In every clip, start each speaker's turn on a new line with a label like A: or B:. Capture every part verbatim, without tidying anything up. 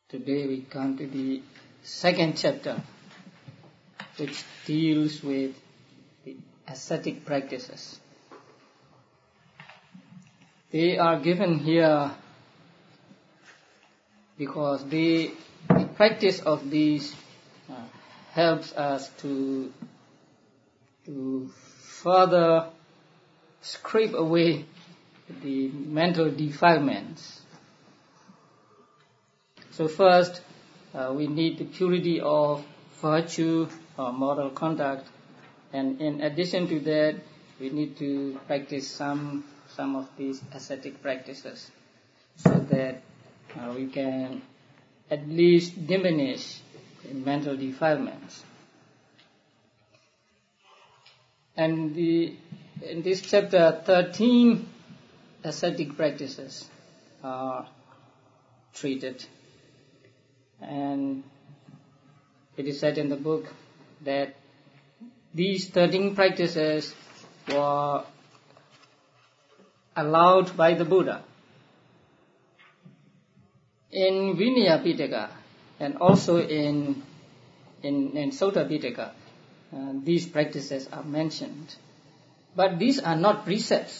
A: Today we come to the second chapter, which deals with the ascetic practices. They are given here because they, the practice of these uh, helps us to, to further scrape away the mental defilements. So first, uh, we need the purity of virtue or moral conduct, and in addition to that, we need to practice some some of these ascetic practices, so that uh, we can at least diminish the mental defilements. And the, in this chapter, thirteen ascetic practices are treated. And it is said in the book that these thirteen practices were allowed by the Buddha. In Vinaya Pitaka and also in in, in Sutta Pitaka, uh, these practices are mentioned. But these are not precepts.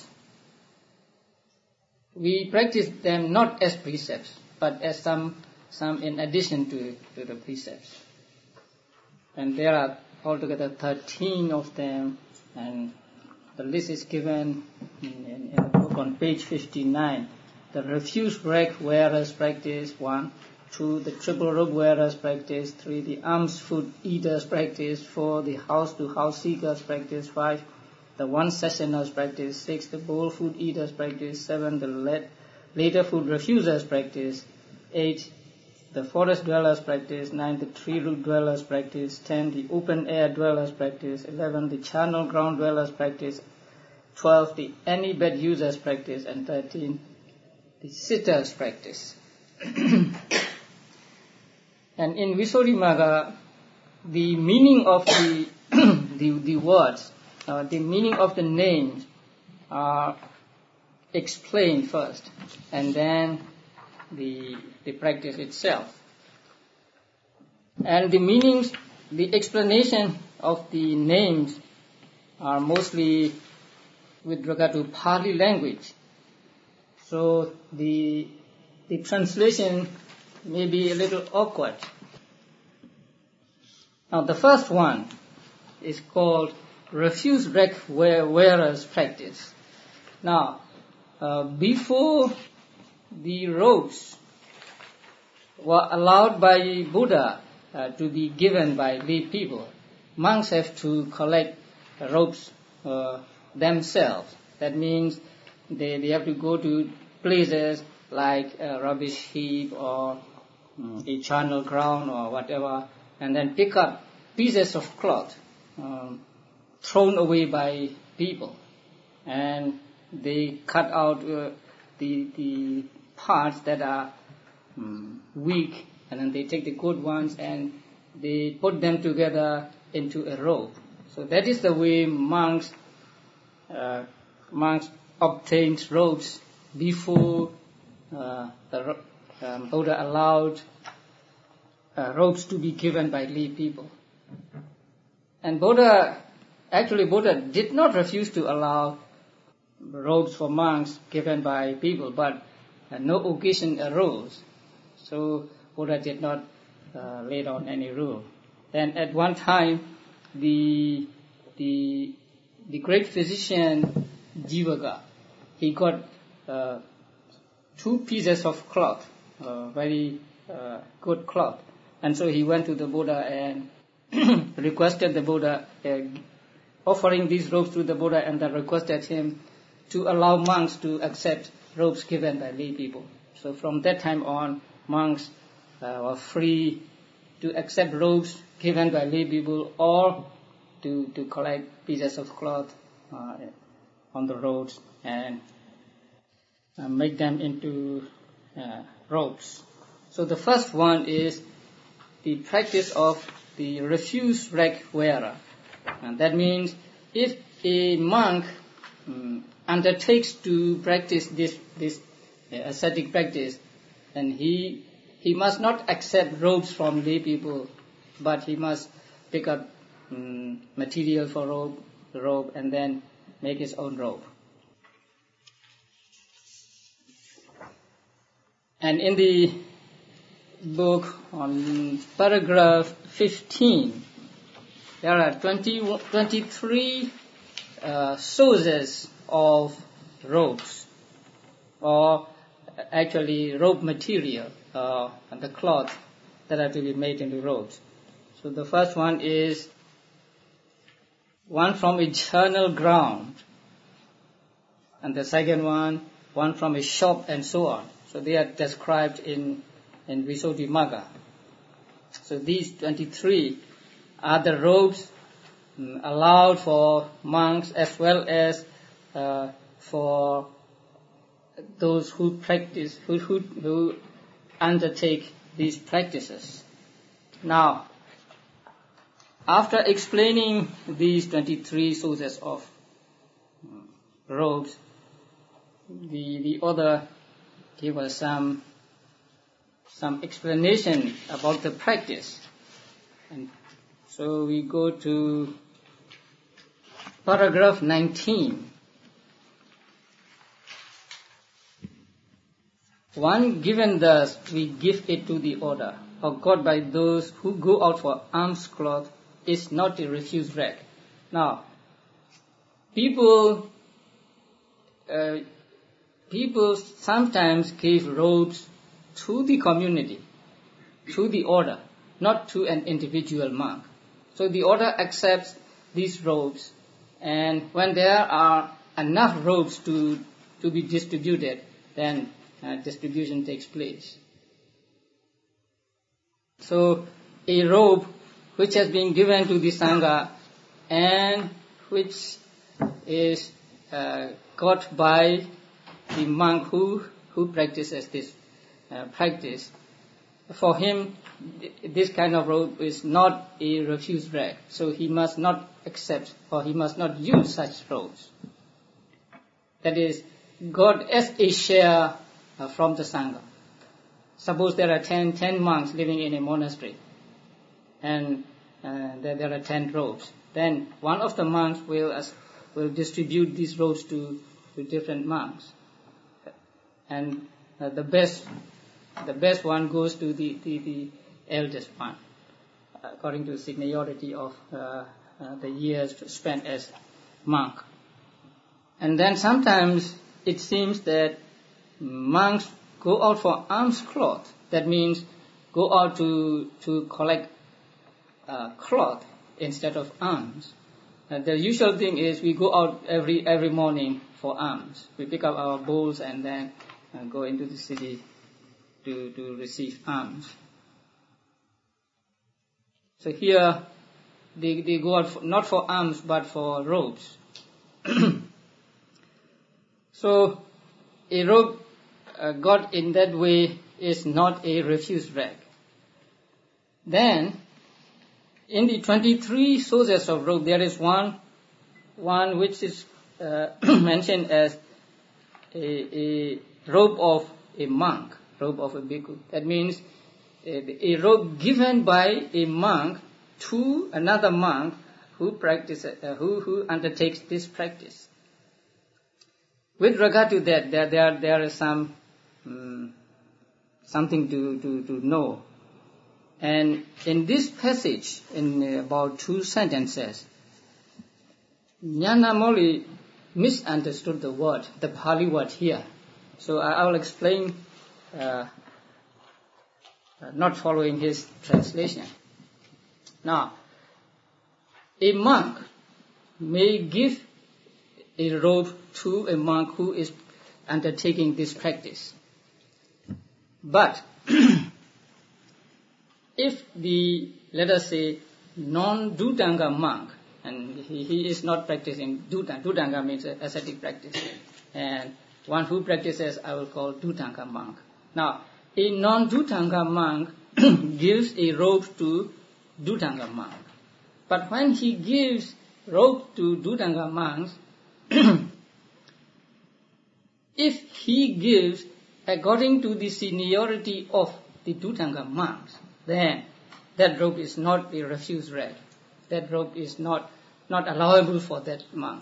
A: We practice them not as precepts, but as some some in addition to, to the precepts. And there are altogether thirteen of them, and the list is given in, in, in the book on page fifty-nine. The refuse rag wearers practice, one. Two, the triple robe wearers practice. Three, the alms food eaters practice. Four, the house-to-house seekers practice. Five, the one-sessioners practice. Six, the bowl food eaters practice. Seven, the let, later food refusers practice. Eight, the forest dwellers practice. Nine, the tree root dwellers practice. Ten, the open air dwellers practice. Eleven, the charnel ground dwellers practice. Twelve, the any bed users practice. And thirteen, the sitters practice. And in Visuddhimagga, the meaning of the the, the words, uh, the meaning of the names are explained first, and then the the practice itself. And the meanings, the explanation of the names are mostly with regard to Pali language. So the the translation may be a little awkward. Now the first one is called refuse rag wearers practice. Now, uh, before the robes were allowed by Buddha uh, to be given by lay people, monks have to collect the robes uh, themselves. That means they, they have to go to places like a rubbish heap or um, a charnel ground or whatever, and then pick up pieces of cloth um, thrown away by people, and they cut out uh, the the parts that are um, weak, and then they take the good ones and they put them together into a robe. So that is the way monks uh, monks obtained robes before uh, the um, Buddha allowed uh, robes to be given by lay people. And Buddha, actually Buddha did not refuse to allow robes for monks given by people, but uh, no occasion arose. So Buddha did not uh, lay down any rule. Then at one time, the the the great physician Jivaka, he got uh, two pieces of cloth, uh, very uh, good cloth, and so he went to the Buddha and requested the Buddha, uh, offering these robes to the Buddha, and then requested him to allow monks to accept robes given by lay people. So from that time on, monks uh, were free to accept robes given by lay people or to, to collect pieces of cloth uh, on the roads and uh, make them into uh, robes. So the first one is the practice of the refuse rag wearer. And that means if a monk um, undertakes to practice this this uh, ascetic practice, and he he must not accept robes from lay people, but he must pick up um, material for robe, robe and then make his own robe. And in the book on paragraph fifteen, there are twenty, twenty-three uh, sources of robes, or actually robe material, uh, and the cloth that are to be made into robes. So the first one is one from eternal ground, and the second one, one from a shop, and so on. So they are described in, in Visuddhimagga. So these twenty-three are the robes um, allowed for monks as well as uh, for those who practice, who, who, who undertake these practices. Now, after explaining these twenty-three sources of um, robes, the, the author gave us some, some explanation about the practice. And so we go to paragraph nineteen. One given thus, we give it to the order, or got by those who go out for alms cloth, is not a refuse rag. Now, people, uh, people sometimes give robes to the community, to the order, not to an individual monk. So the order accepts these robes, and when there are enough robes to, to be distributed, then uh, distribution takes place. So a robe which has been given to the Sangha and which is uh, got by the monk who, who practices this uh, practice, for him this kind of robe is not a refuse rag, so he must not accept or he must not use such robes. That is, got as a share uh, from the Sangha. Suppose there are ten, ten monks living in a monastery, and uh, there, there are ten robes. Then one of the monks will uh, will distribute these robes to, to different monks, and uh, the best the best one goes to the, the, the eldest one, according to the seniority of uh, uh, the years spent as monk. And then sometimes it seems that monks go out for alms cloth. That means go out to to collect uh, cloth instead of alms. Uh, the usual thing is we go out every every morning for alms. We pick up our bowls and then uh, go into the city to to receive alms. So here they they go out for, not for alms but for robes. So a robe uh, got in that way is not a refuse rag. Then in the twenty-three sources of robe, there is one one which is uh, mentioned as a, a robe of a monk, robe of a bhikkhu. That means a, a robe given by a monk to another monk who practices, uh, who who undertakes this practice. With regard to that, there there there is some um, something to, to, to know. And in this passage, in about two sentences, Nyanamoli misunderstood the word, the Pali word here. So I, I will explain, uh, not following his translation. Now, a monk may give a robe to a monk who is undertaking this practice. But if the, let us say, non-Dhutanga monk, and he, he is not practicing Dhutanga, Dhutanga means ascetic practice, and one who practices I will call Dhutanga monk. Now, a non-Dhutanga monk gives a robe to Dhutanga monk. But when he gives robe to Dhutanga monks, if he gives according to the seniority of the Dhutanga monks, then that robe is not the refuse rack. That robe is not, not allowable for that monk.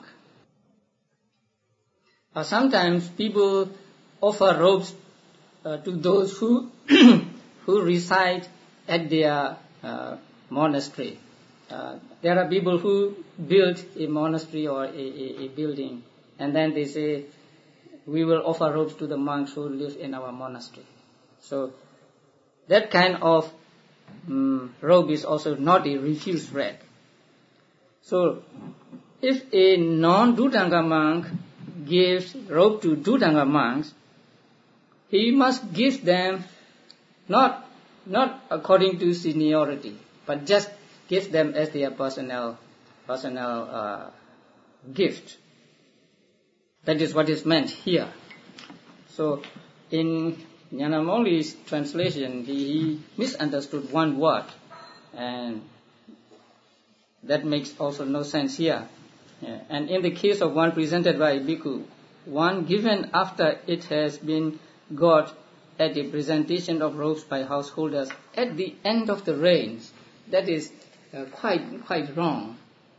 A: Uh, sometimes people offer robes uh, to those who who reside at their uh, monastery. Uh, there are people who build a monastery or a, a, a building, and then they say, we will offer robes to the monks who live in our monastery. So that kind of um, robe is also not a refuse rack. So if a non-Dhutanga monk gives robe to Dhutanga monks, he must give them not not according to seniority, but just give them as their personal personal uh, gift. That is what is meant here. So in Nyanamoli's translation, he misunderstood one word, and that makes also no sense here. Yeah. And in the case of one presented by a bhikkhu, one given after it has been got at a presentation of robes by householders at the end of the reigns, that is uh, quite quite wrong.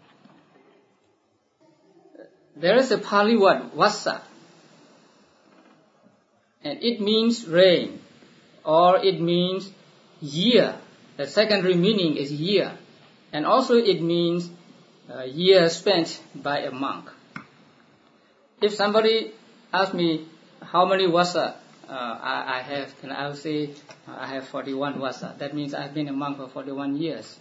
A: There is a Pali word, vassa, and it means reign, or it means year. The secondary meaning is year, and also it means uh, year spent by a monk. If somebody asks me how many vassa uh, I, I have, then I will say uh, I have forty-one vassa. That means I've been a monk for forty-one years.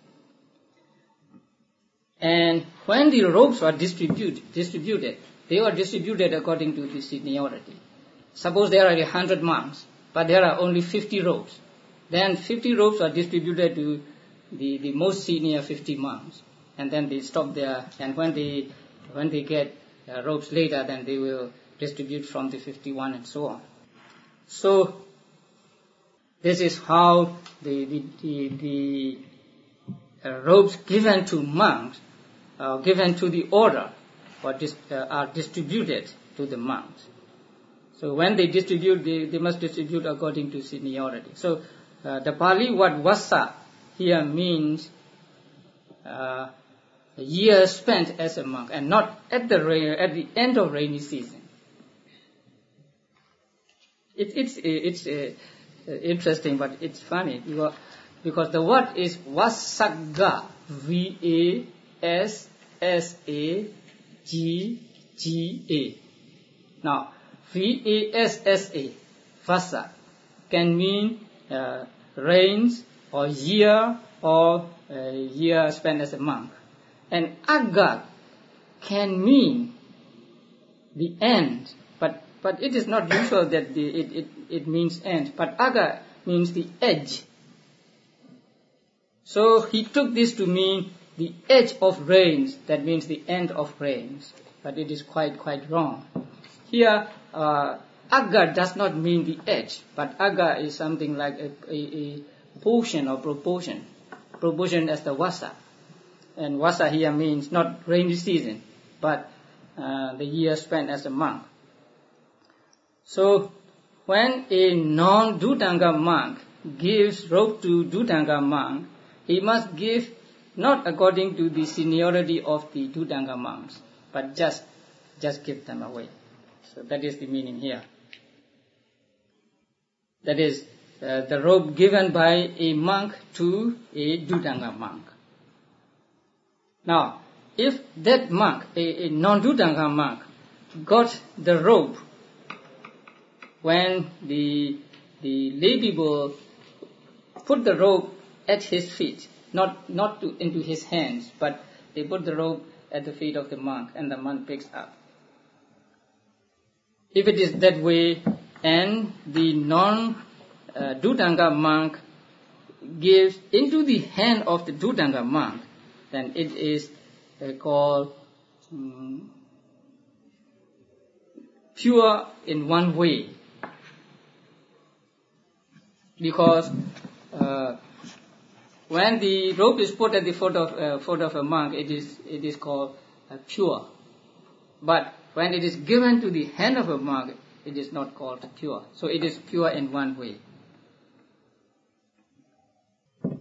A: And when the robes were distributed, distributed, they were distributed according to the seniority. Suppose there are a hundred monks, but there are only fifty robes. Then fifty robes are distributed to the, the most senior fifty monks, and then they stop there. And when they when they get uh, robes later, then they will distribute from the fifty-one and so on. So this is how the the the, the uh, robes given to monks, uh, given to the order, or dis, uh, are distributed to the monks. So when they distribute, they, they must distribute according to seniority. So uh, the Pali word vassa here means uh, a year spent as a monk, and not at the rain, at the end of rainy season. It, it's it's uh, interesting, but it's funny because because the word is vasagga, V A S S A G G A. Now, V A S S A, vassa, can mean uh, rains or year or uh, year spent as a monk. And agga can mean the end, but but it is not usual that the, it, it, it means end, but agga means the edge. So he took this to mean the edge of rains, that means the end of rains, but it is quite quite wrong. Here, uh, agga does not mean the edge, but agga is something like a, a, a portion or proportion, proportion as the vassa. And vassa here means not rainy season, but uh, the year spent as a monk. So, when a non-Dhutanga monk gives robe to Dhutanga monk, he must give not according to the seniority of the Dhutanga monks, but just just give them away. So that is the meaning here. That is uh, the robe given by a monk to a Dhutanga monk. Now, if that monk, a, a non-Dhutanga monk, got the robe when the the lay people put the robe at his feet, not not to, into his hands, but they put the robe at the feet of the monk, and the monk picks up. If it is that way, and the non-Dhutanga uh, monk gives into the hand of the Dhutanga monk, then it is uh, called um, pure in one way. Because uh, when the robe is put at the foot of uh, foot of a monk, it is it is called uh, pure. But when it is given to the hand of a monk, it is not called pure. So it is pure in one way.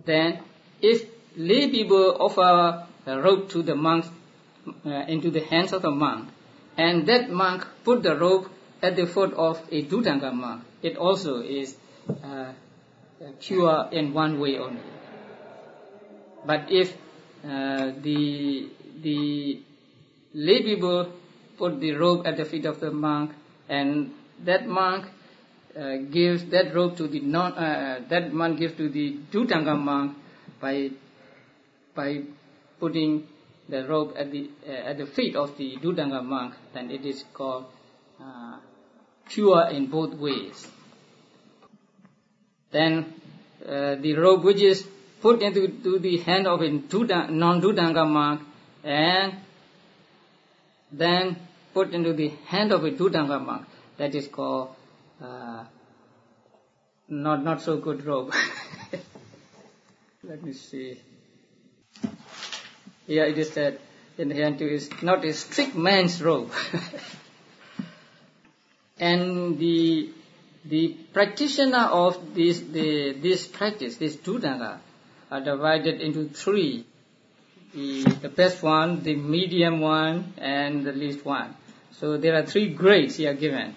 A: then if lay people offer a rope to the monk, uh, into the hands of a monk, and that monk put the rope at the foot of a Dhutanga monk, it also is uh, cure in one way only. But if uh, the the lay people put the rope at the feet of the monk, and that monk uh, gives that rope to the non uh, that monk gives to the Dhutanga monk by by putting the rope at the uh, at the feet of the Dhutanga monk, then it is called uh, cure in both ways. Then uh, the rope which is put into to the hand of a non-Dhutanga monk and then put into the hand of a Dhutanga monk, that is called uh, not not so good rope. Let me see. Here it is that in the hand is not a strict man's rope. And the the practitioner of this the this practice, this Dhutanga, are divided into three. The, the best one, the medium one, and the least one. So there are three grades here given.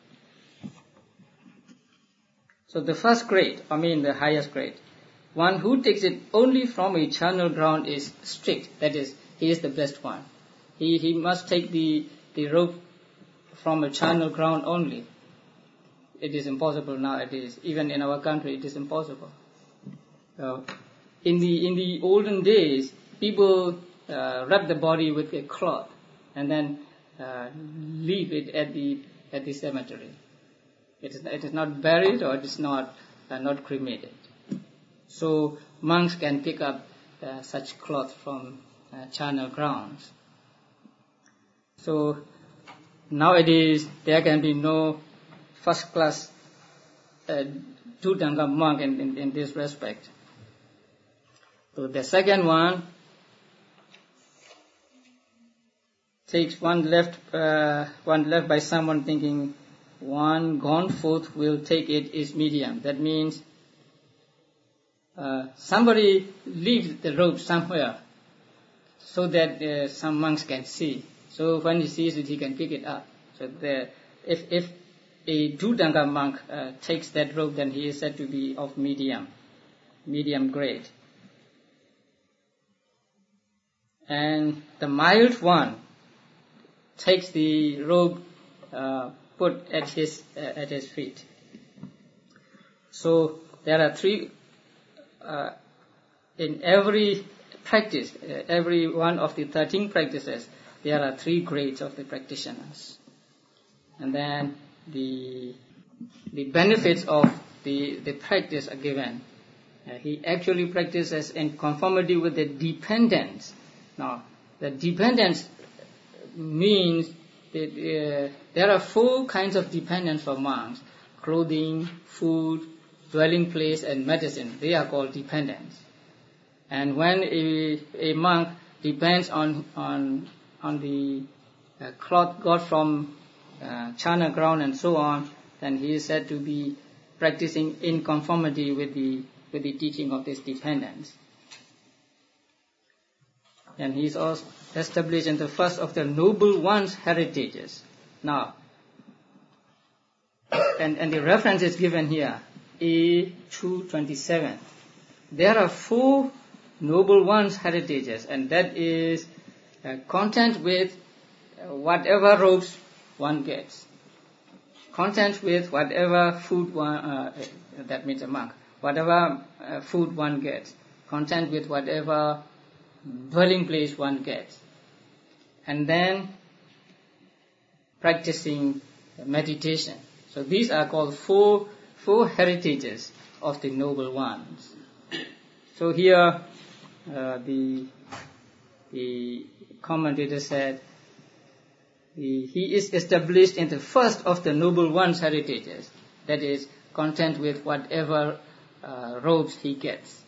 A: So the first grade, I mean the highest grade, one who takes it only from a charnel ground is strict. That is, he is the best one. He he must take the, the rope from a charnel ground only. It is impossible nowadays. Even in our country, it is impossible. Uh, in the in the olden days, people uh, wrap the body with a cloth and then uh, leave it at the at the cemetery. It is it is not buried or it is not uh, not cremated. So monks can pick up uh, such cloth from uh, charnel grounds. So nowadays there can be no first class uh, Dhutanga monk in, in, in this respect. So the second one takes one left uh, one left by someone thinking one gone forth will take it is medium. That means uh, somebody leaves the rope somewhere so that uh, some monks can see. So when he sees it, he can pick it up. So the, if if a Dhutanga monk uh, takes that rope, then he is said to be of medium, medium grade. And the mild one takes the rope uh, put at his uh, at his feet. So there are three uh, in every practice, uh, every one of the thirteen practices. There are three grades of the practitioners, and then the the benefits of the the practice are given. Uh, he actually practices in conformity with the dependence. Now, the dependence means that uh, there are four kinds of dependence for monks: clothing, food, dwelling place, and medicine. They are called dependence. And when a, a monk depends on on on the uh, cloth got from uh, charnel ground and so on, then he is said to be practicing in conformity with the with the teaching of this dependence. And he is also established in the first of the noble ones' heritages. Now, and, and the reference is given here, A two twenty-seven. There are four noble ones' heritages, and that is uh, content with uh, whatever robes one gets, content with whatever food one, uh, that means a monk, whatever uh, food one gets, content with whatever dwelling place one gets, and then practicing meditation. So these are called four four heritages of the noble ones. So here uh, the the commentator said the, he is established in the first of the noble ones' heritages, that is, content with whatever uh, robes he gets.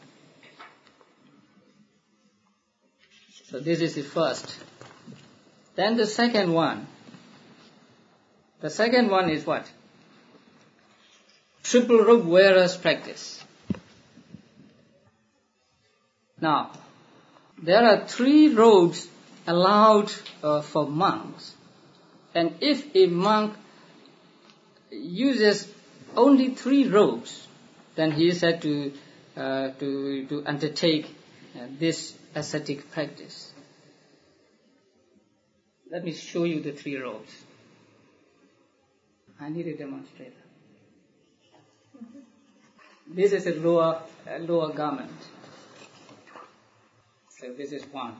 A: So this is the first. Then the second one. The second one is what? Triple rope wearer's practice. Now, there are three robes allowed uh, for monks. And if a monk uses only three robes, then he is said to, uh, to, to undertake uh, this ascetic practice. Let me show you the three robes. I need a demonstrator. This is a lower, a lower garment. So this is one.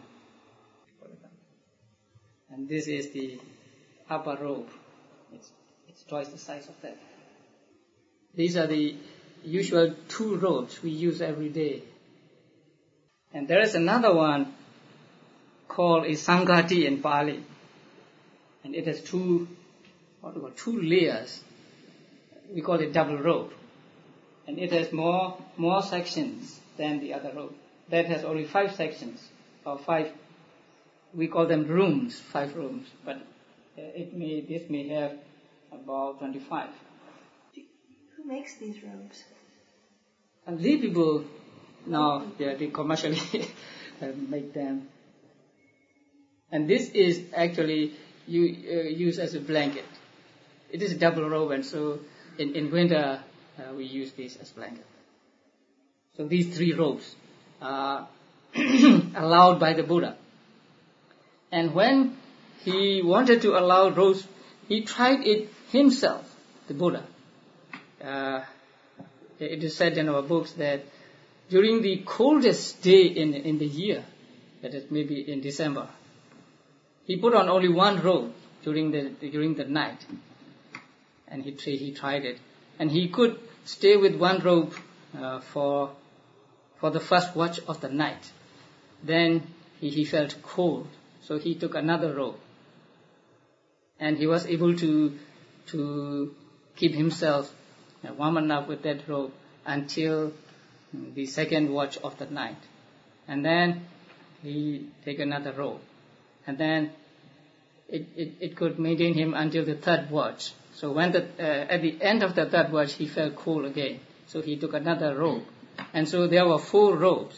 A: And this is the upper robe. It's, it's twice the size of that. These are the usual two robes we use every day. And there is another one called a Sangati in Pali. And it has two, what do you call, two layers. We call it double robe. And it has more, more sections than the other robe. That has only five sections, or five, we call them rooms, five rooms. But uh, it may, this may have about twenty-five.
B: Who makes these robes?
A: And these people now, yeah, they commercially make them. And this is actually you, uh, used as a blanket. It is a double robe, and so in, in winter uh, we use this as blanket. So these three robes are allowed by the Buddha. And when he wanted to allow robes, he tried it himself, the Buddha. Uh, it is said in our books that during the coldest day in, in the year, that is maybe in December, he put on only one robe during the during the night, and he he tried it, and he could stay with one robe uh, for for the first watch of the night. Then he, he felt cold, so he took another robe, and he was able to to keep himself warm enough with that robe until the second watch of the night, and then he take another robe. And then it, it, it could maintain him until the third watch. So when the, uh, at the end of the third watch, he felt cold again. So he took another robe. And so there were four robes.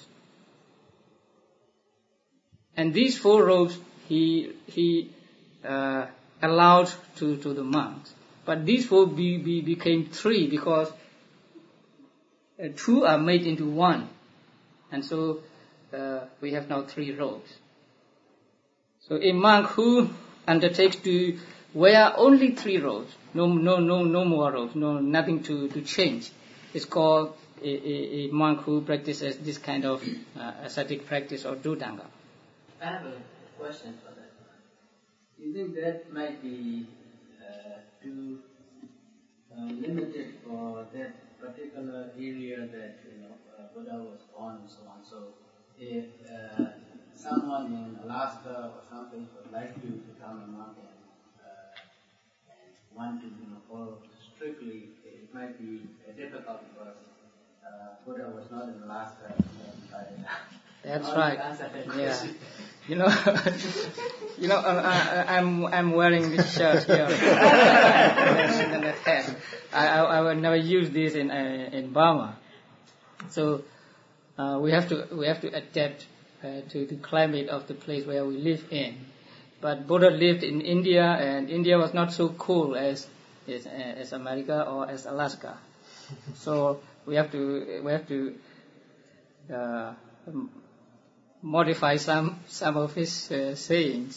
A: And these four robes he he uh, allowed to, to the monks. But these four be, be, became three because uh, two are made into one. And so uh, we have now three robes. So a monk who undertakes to wear only three robes, no, no, no, no more robes, no, nothing to, to change, is called a, a, a monk who practices this kind of uh, ascetic practice or dhutanga.
C: I have a question for that. Do you think that might be uh, too uh, limited for that particular area that you know uh, Buddha was born and so on? So if uh, someone in Alaska or something would like to become a monk and, uh, and want to you know, follow strictly, it might be uh, difficult because uh, Buddha was not in Alaska. And, uh,
A: That's right. Yeah. You know, you know, uh, I, I'm I'm wearing this shirt here. and a hat. I, I I would never use this in uh, in Burma. So uh, we have to we have to adapt Uh, to the climate of the place where we live in. But Buddha lived in India, and India was not so cool as as, as America or as Alaska. So we have to we have to uh, modify some some of his uh, sayings.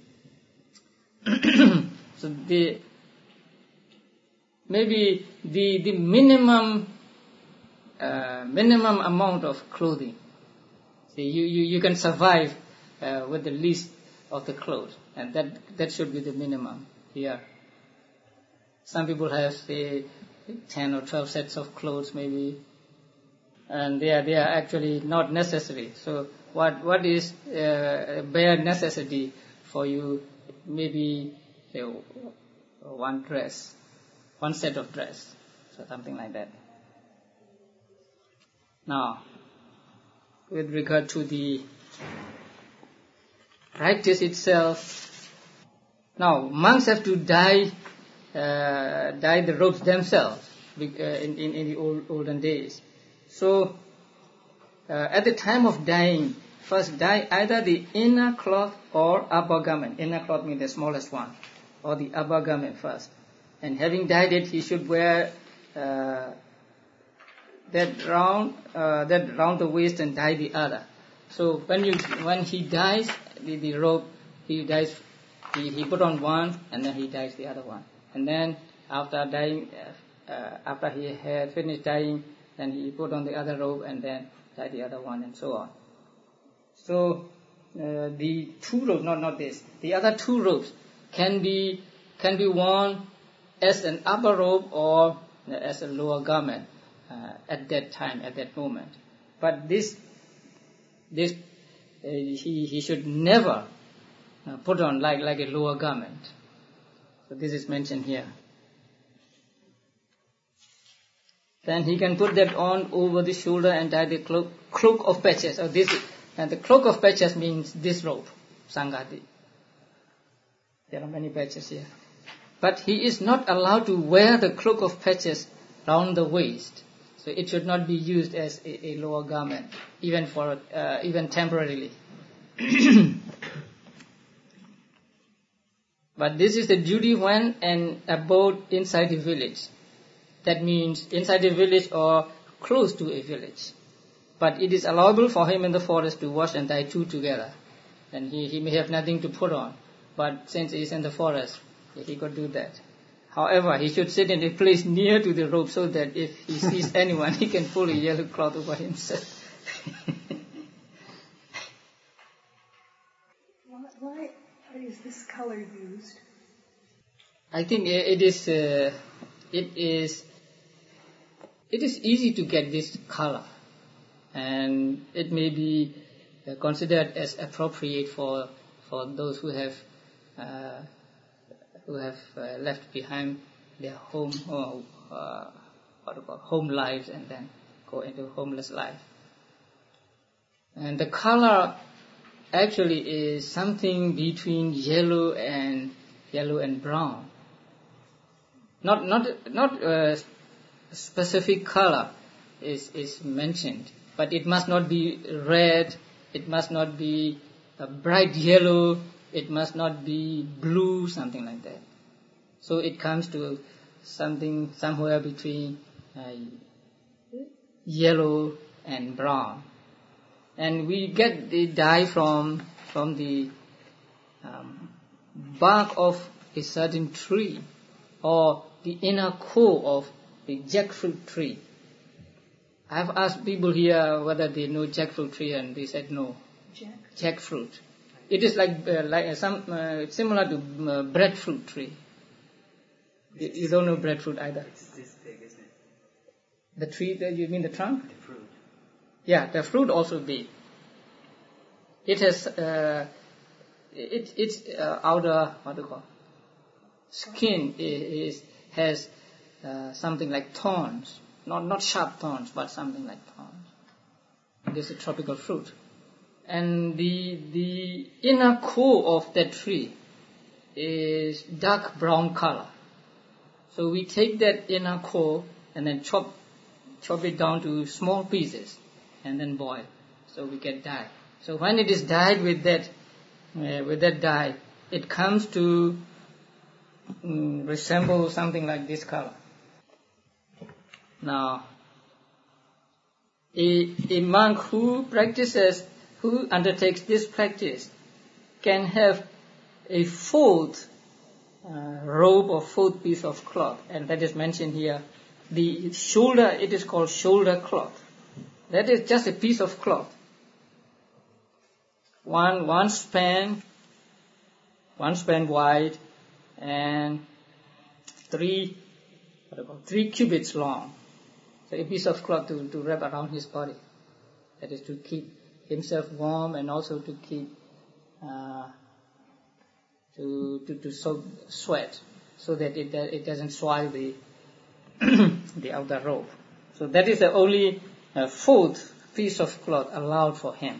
A: So the maybe the the minimum uh, minimum amount of clothing. See, you, you, you can survive uh, with the least of the clothes, and that that should be the minimum here. Some people have, say, ten or twelve sets of clothes, maybe, and they are they are actually not necessary. So, what what is uh, a bare necessity for you? Maybe say, one dress, one set of dress, so something like that. Now, with regard to the practice itself, now monks have to dye uh, dye the robes themselves in, in, in the old, olden days. So uh, at the time of dyeing, first dye either the inner cloth or upper garment. Inner cloth means the smallest one, or the upper garment first. And having dyed it, he should wear uh, that round, uh, that round the waist and dye the other. So when you when he dyes the, the robe, he dyes, he, he put on one and then he dyes the other one. And then after dyeing, uh, uh, after he had finished dyeing, then he put on the other robe and then dye the other one, and so on. So uh, the two robes, not not this, the other two robes can be can be worn as an upper robe or as a lower garment uh, at that time, at that moment. But this this uh, he he should never uh, put on like like a lower garment. So this is mentioned here. Then he can put that on over the shoulder and tie the cloak, cloak of patches. Or this, and the cloak of patches means this robe, Sangati. There are many patches here. But he is not allowed to wear the cloak of patches round the waist. So it should not be used as a, a lower garment, even for uh, even temporarily. But this is the duty when an abode inside the village. That means inside the village or close to a village. But it is allowable for him in the forest to wash and dye two together. And he, he may have nothing to put on. But since he is in the forest, he could do that. However, he should sit in a place near to the rope so that if he sees anyone, he can pull a yellow cloth over himself.
B: Why is this color used?
A: I think it is uh, it is it is easy to get this color, and it may be uh, considered as appropriate for for those who have uh, who have uh, left behind their home or uh, what about home lives and then go into homeless life. And the color actually is something between yellow and yellow and brown. Not not not a specific color is is mentioned, but it must not be red. It must not be a bright yellow. It must not be blue, something like that. So it comes to something somewhere between uh, yellow and brown. And we get the dye from from the um, bark of a certain tree or the inner core of the jackfruit tree. I've asked people here whether they know jackfruit tree, and they said no.
B: Jack?
A: Jackfruit. It is like uh, like some uh, similar to uh, breadfruit tree. You, you don't know breadfruit either.
C: It's this big, isn't it?
A: The tree, the, you mean the trunk?
C: The fruit.
A: Yeah, the fruit also big. It has uh, it its uh, outer what do you call skin is, is has uh, something like thorns, not not sharp thorns, but something like thorns. This is a tropical fruit, and the the inner core of that tree is dark brown color. So we take that inner core and then chop chop it down to small pieces and then boil. So we get dye. So when it is dyed with that uh, with that dye, it comes to um, resemble something like this color. Now, a, a monk who practices, who undertakes this practice, can have a fourth uh, robe or fourth piece of cloth, and that is mentioned here. The shoulder, it is called shoulder cloth. That is just a piece of cloth. One one span, one span wide, and three what do you call, three cubits long. So a piece of cloth to, to wrap around his body. That is to keep himself warm and also to keep uh, to to to soak sweat, so that it it doesn't soil the the outer robe. So that is the only uh, fourth piece of cloth allowed for him.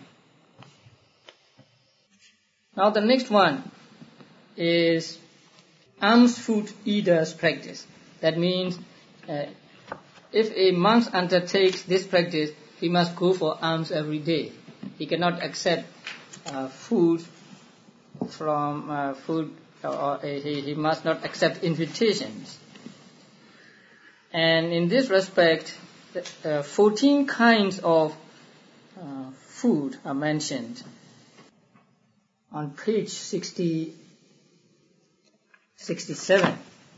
A: Now the next one is alms food eater's practice. That means uh, if a monk undertakes this practice, he must go for alms every day. He cannot accept uh, food from uh, food, or, or he, he must not accept invitations. And in this respect, uh, fourteen kinds of uh, food are mentioned on page sixty, sixty-seven.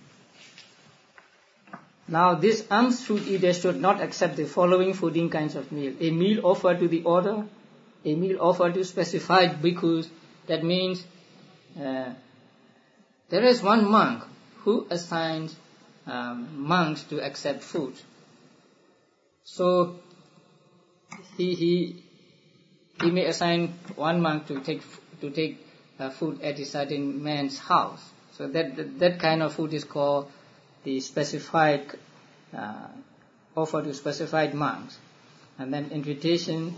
A: Now, this alms food eater should not accept the following fourteen kinds of meal. A meal offered to the order, a meal offered to specified bhikkhus. That means uh, there is one monk who assigns um, monks to accept food. So he he he may assign one monk to take to take uh, food at a certain man's house. So that that, that kind of food is called the specified uh, offer to specified monks. And then invitation,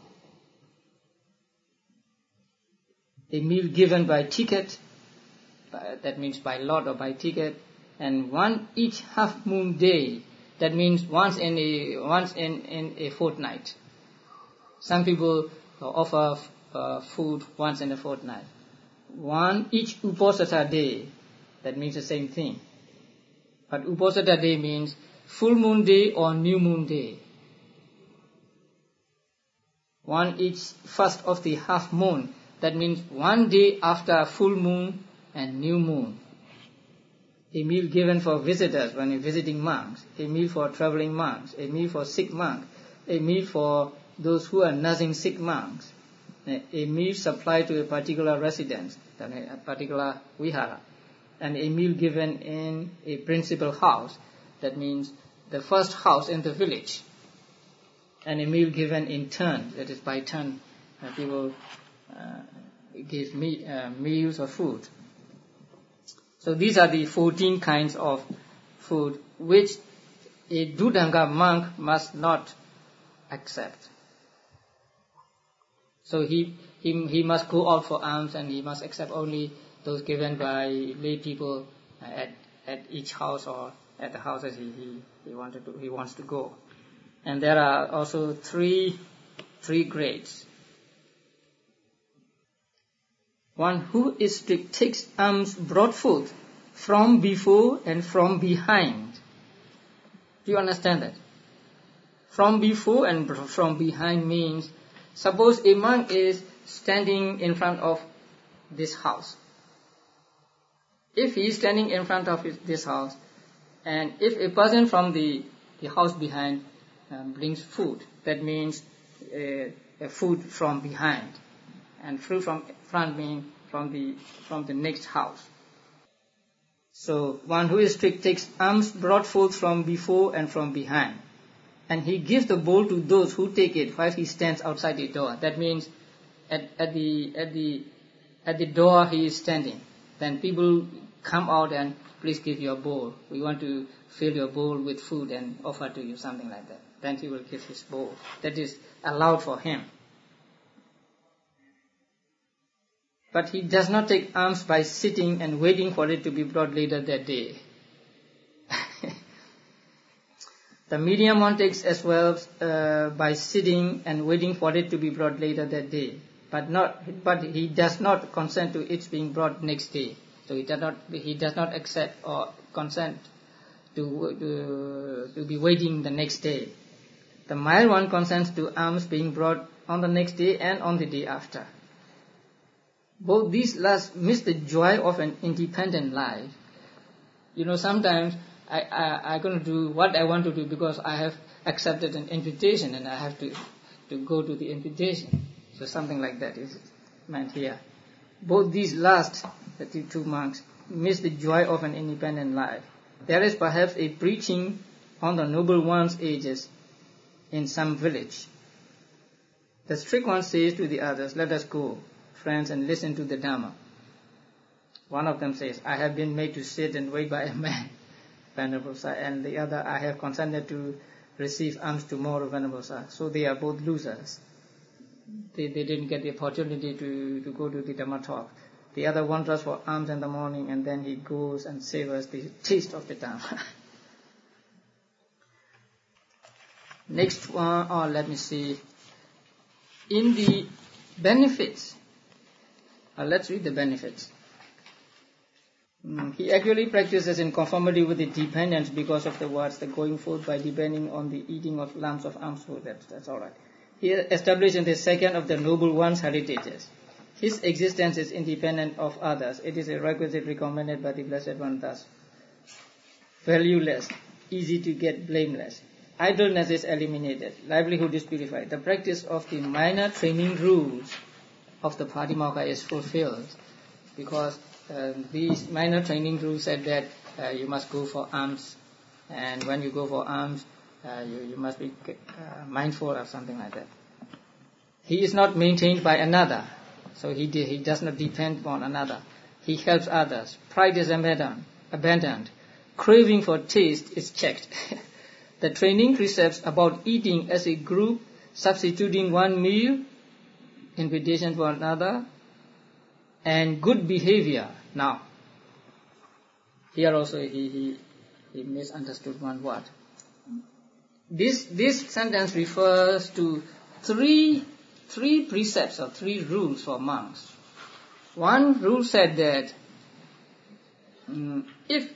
A: a meal given by ticket, uh, that means by lot or by ticket, and one each half moon day, that means once in a once in, in a fortnight. Some people offer uh, food once in a fortnight. One each Uposatha day, that means the same thing. But Uposatha day means full moon day or new moon day. One each first of the half moon, that means one day after full moon and new moon. A meal given for visitors when you're visiting monks, a meal for traveling monks, a meal for sick monks, a meal for those who are nursing sick monks, a meal supplied to a particular residence, a particular vihara, and a meal given in a principal house, that means the first house in the village, and a meal given in turn, that is by turn, uh, people uh, give me, uh, meals or food. So these are the fourteen kinds of food which a Dudanga monk must not accept. So he, he he must go out for alms, and he must accept only those given by lay people at at each house or at the houses he, he, he wanted to he wants to go. And there are also three three grades. One who is strict takes alms brought forth from before and from behind. Do you understand that? From before and from behind means, suppose a monk is standing in front of this house. If he is standing in front of this house, and if a person from the, the house behind um, brings food, that means uh, a food from behind, and food from front means from the from the next house. So one who is strict takes alms brought forth from before and from behind, and he gives the bowl to those who take it while he stands outside the door. That means at, at the at the at the door he is standing. Then people come out and please give your bowl. We want to fill your bowl with food and offer to you, something like that. Then he will give his bowl. That is allowed for him. But he does not take alms by sitting and waiting for it to be brought later that day. The medium one takes as well uh, by sitting and waiting for it to be brought later that day, but not. But he does not consent to its being brought next day. So he does not. He does not accept or consent to to, to be waiting the next day. The mild one consents to alms being brought on the next day and on the day after. Both these last miss the joy of an independent life. You know, sometimes I, I, I'm going to do what I want to do because I have accepted an invitation and I have to, to go to the invitation. So something like that is meant here. Both these last, the two monks, miss the joy of an independent life. There is perhaps a preaching on the noble one's ages in some village. The strict one says to the others, "Let us go, friends, and listen to the Dhamma." One of them says, "I have been made to sit and wait by a man, Venerable Sir," and the other, "I have consented to receive alms tomorrow, Venerable Sir." So they are both losers. They, they didn't get the opportunity to, to go to the Dhamma talk. The other wanders for alms in the morning, and then he goes and savors the taste of the Dhamma. Next one, or let me see. In the benefits, uh, let's read the benefits. Mm, he actually practices in conformity with the dependence because of the words, the going forth by depending on the eating of lumps of alms food. That's, that's all right. He established in the second of the noble one's heritages. His existence is independent of others. It is a requisite recommended by the Blessed One thus. Valueless, easy to get, blameless. Idleness is eliminated. Livelihood is purified. The practice of the minor training rules of the Patimokkha is fulfilled because uh, these minor training rules said that uh, you must go for alms, and when you go for alms, uh, you, you must be uh, mindful of something like that. He is not maintained by another, so he de- he does not depend on another. He helps others. Pride is abandoned. abandoned. Craving for taste is checked. The training precepts about eating as a group, substituting one meal, invitation for another, and good behavior. Now, here also he, he, he misunderstood one word. This, this sentence refers to three, three precepts or three rules for monks. One rule said that um, if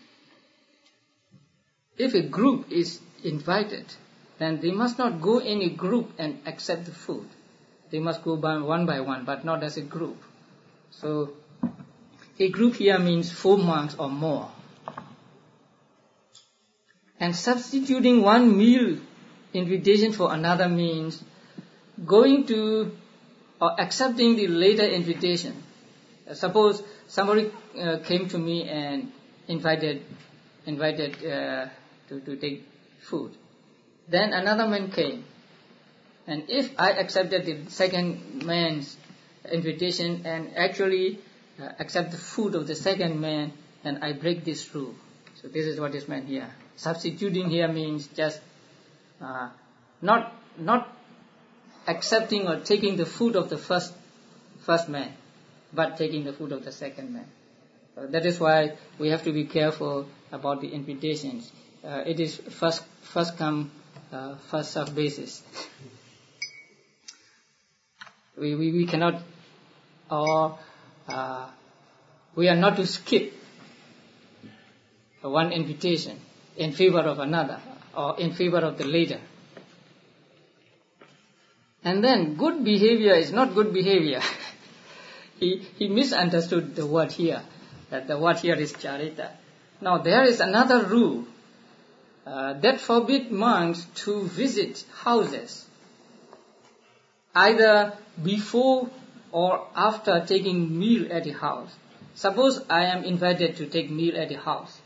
A: If a group is invited, then they must not go in a group and accept the food. They must go by one by one, but not as a group. So, a group here means four monks or more. And substituting one meal invitation for another means going to or accepting the later invitation. Uh, suppose somebody uh, came to me and invited invited uh, to, to take food. Then another man came. And if I accepted the second man's invitation and actually uh, accept the food of the second man, then I break this rule. So this is what is meant here. Substituting here means just uh, not not accepting or taking the food of the first first man, but taking the food of the second man. So that is why we have to be careful about the invitations. Uh, it is first first come, uh, first serve basis. we, we we cannot, or uh, we are not to skip one invitation in favor of another, or in favor of the later. And then good behavior is not good behavior. he he misunderstood the word here, that the word here is charita. Now there is another rule uh, that forbids monks to visit houses, either before or after taking meal at a house. Suppose I am invited to take meal at a house.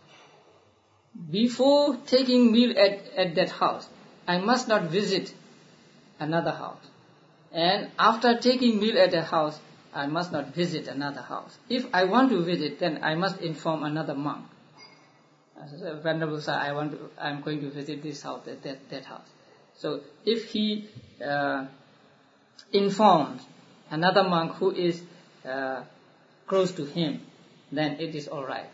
A: Before taking meal at, at that house, I must not visit another house. And after taking meal at a house, I must not visit another house. If I want to visit, then I must inform another monk. Venerable sir, I want to, I'm going to visit this house, that, that, that house. So if he uh, informs another monk who is uh, close to him, then it is all right.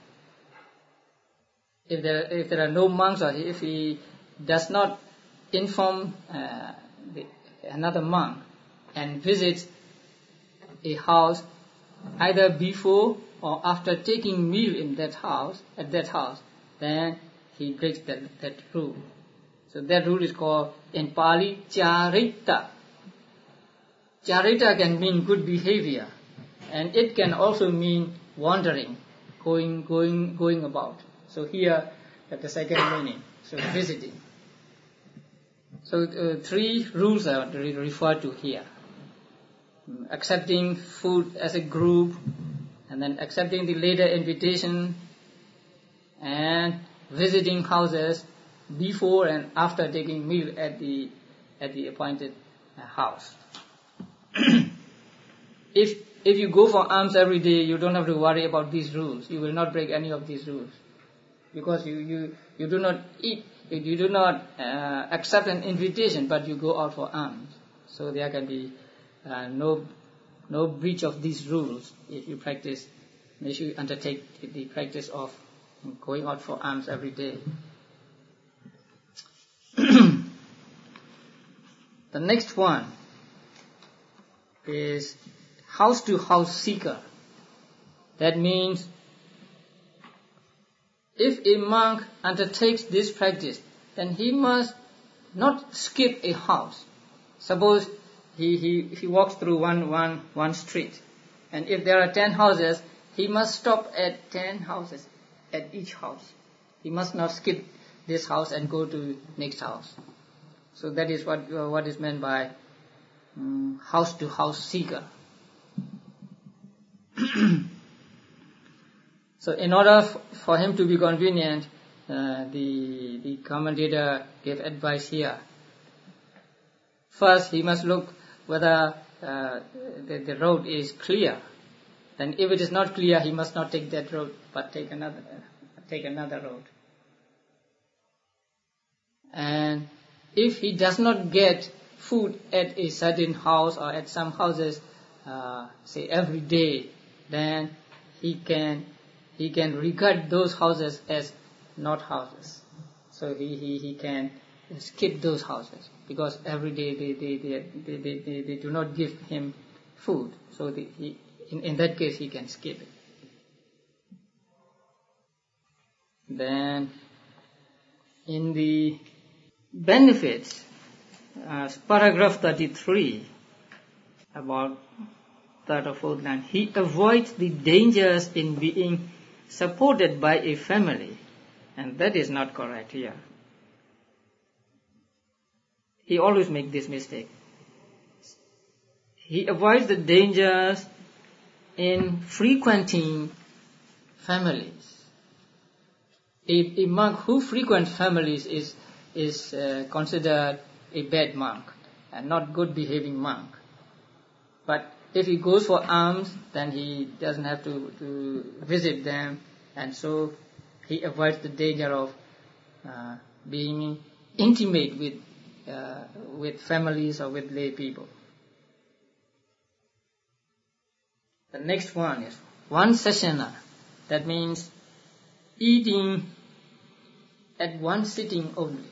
A: If there if there are no monks, or if he does not inform uh, the, another monk and visits a house either before or after taking meal in that house, at that house, then he breaks that, that rule. So that rule is called in Pali charita. Charita can mean good behavior, and it can also mean wandering, going going going about. So here at the second meaning, so visiting. So uh, three rules are referred to here. Accepting food as a group, and then accepting the later invitation, and visiting houses before and after taking meal at the at the appointed uh, house. if if you go for alms every day, you don't have to worry about these rules. You will not break any of these rules, because you you, you do not eat, you, you do not uh, accept an invitation, but you go out for alms. So there can be uh, no no breach of these rules if you practice, if you undertake the practice of going out for alms every day. The next one is house-to-house seeker. That means if a monk undertakes this practice, then he must not skip a house. Suppose he, he, he walks through one, one, one street, and if there are ten houses, he must stop at ten houses, at each house. He must not skip this house and go to next house. So that is what uh, what is meant by um, house-to-house seeker. So in order f- for him to be convenient, uh, the the commentator gave advice here. First, he must look whether uh, the, the road is clear. Then, if it is not clear, he must not take that road, but take another uh, take another road. And if he does not get food at a certain house or at some houses, uh, say every day, then he can he can regard those houses as not houses. So he, he, he can skip those houses because every day they they, they, they, they, they, they do not give him food. So the, he, in, in that case he can skip it. Then in the benefits, uh, paragraph thirty-three, about third or fourth line, he avoids the dangers in being supported by a family, and that is not correct here. He always makes this mistake. He avoids the dangers in frequenting families. A, a monk who frequents families is is uh, considered a bad monk and not good behaving monk. But if he goes for alms, then he doesn't have to, to visit them, and so he avoids the danger of uh, being intimate with uh, with families or with lay people. The next one is one sesana. That means eating at one sitting only.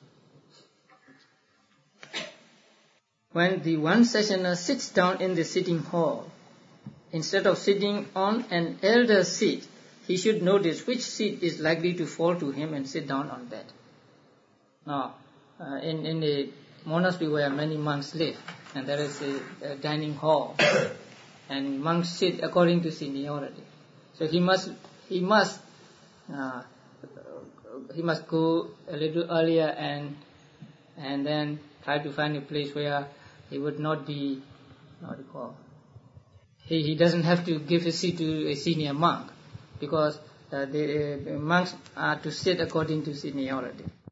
A: When the one sessioner sits down in the sitting hall, instead of sitting on an elder seat, he should notice which seat is likely to fall to him and sit down on that. Now, uh, in, in a monastery where many monks live, and there is a, a dining hall, and monks sit according to seniority. So he must he must uh, he must go a little earlier and and then try to find a place where he would not be, what do you call, he, he doesn't have to give his seat to a senior monk, because uh, the, uh, the monks are to sit according to seniority.